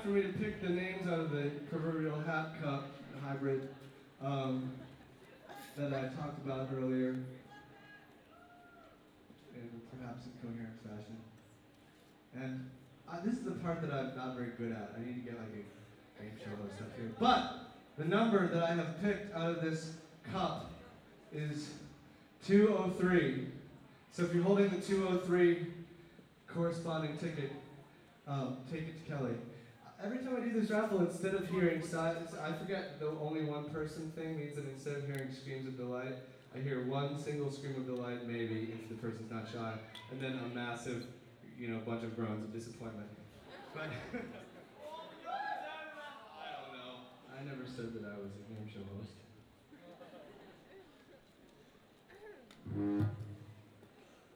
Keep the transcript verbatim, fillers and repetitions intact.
for me to pick the names out of the proverbial hat cup hybrid um, that I talked about earlier in perhaps a coherent fashion. And uh, this is the part that I'm not very good at. I need to get like a game show host up here. But the number that I have picked out of this cup is two oh three. So if you're holding the two oh three corresponding ticket, um, take it to Kelly. Every time I do this raffle, instead of hearing sighs, I forget the only one person thing means that instead of hearing screams of delight, I hear one single scream of delight, maybe, if the person's not shy, and then a massive, you know, bunch of groans of disappointment. But I don't know. I never said that I was a game show host.